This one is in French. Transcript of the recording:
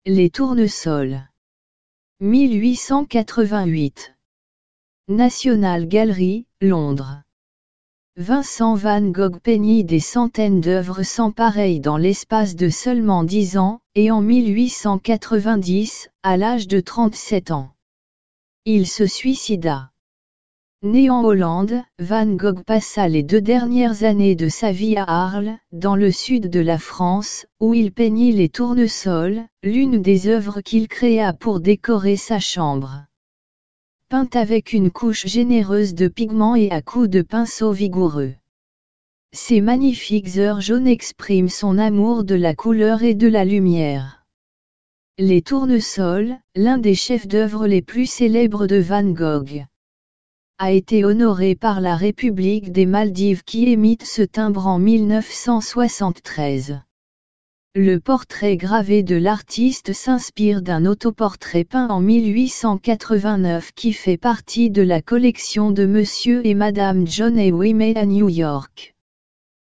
Les tournesols. 1888. National Gallery, Londres. Vincent van Gogh peignit des centaines d'œuvres sans pareil dans l'espace de seulement 10 ans, et en 1890, à l'âge de 37 ans. Il se suicida. Né en Hollande, Van Gogh passa les 2 dernières années de sa vie à Arles, dans le sud de la France, où il peignit les tournesols, l'une des œuvres qu'il créa pour décorer sa chambre. Peinte avec une couche généreuse de pigments et à coups de pinceau vigoureux. Ces magnifiques heures jaunes expriment son amour de la couleur et de la lumière. Les tournesols, l'un des chefs-d'œuvre les plus célèbres de Van Gogh, a été honoré par la République des Maldives qui émite ce timbre en 1973. Le portrait gravé de l'artiste s'inspire d'un autoportrait peint en 1889 qui fait partie de la collection de Monsieur et Madame John Ewing à New York.